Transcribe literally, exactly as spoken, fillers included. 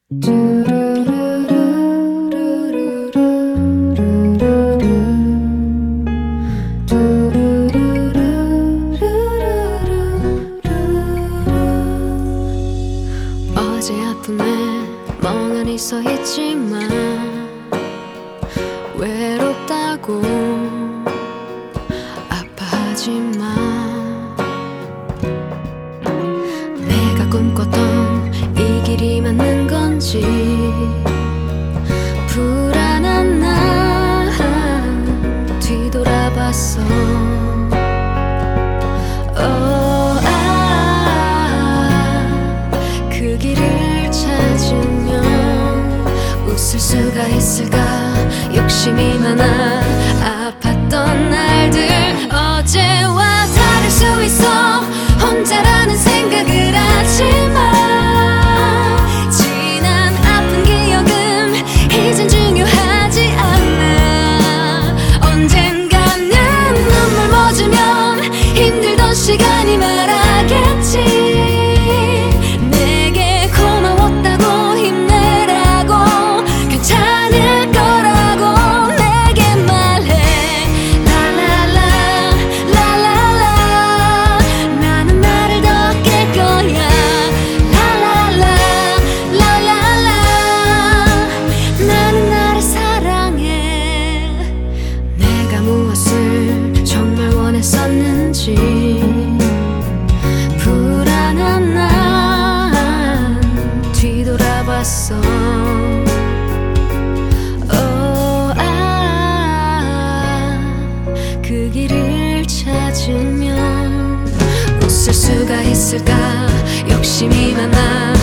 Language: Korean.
어제 아픔에 멍하니 서 있지만 외롭다고 아파하지 마. 내가 꿈꿨던 이 길이 맞는 건지 불안한 난 뒤돌아봤어. oh, 아, 그 길을 찾으면 웃을 수가 있을까. 욕심이 많아 아팠던 날들 어제와 다를 수 있어. 혼자라는 생각을 하지마. 지난 아픈 기억은 이젠 중요하지 않아. 언젠가는 눈물 멎으면 힘들던 시간이 말하겠지. 내게 고마웠다고 힘내라고 괜찮을 거라고 내게 말해. 라라라 라라라 나는 나를 더 깰 거야. 라라라 라라라 나는 나를 사랑해. 내가 무엇을 정말 원했었는지 불안한 난 뒤돌아봤어. oh, 아, 그 길을 찾으면 웃을 수가 있을까. 욕심이 많아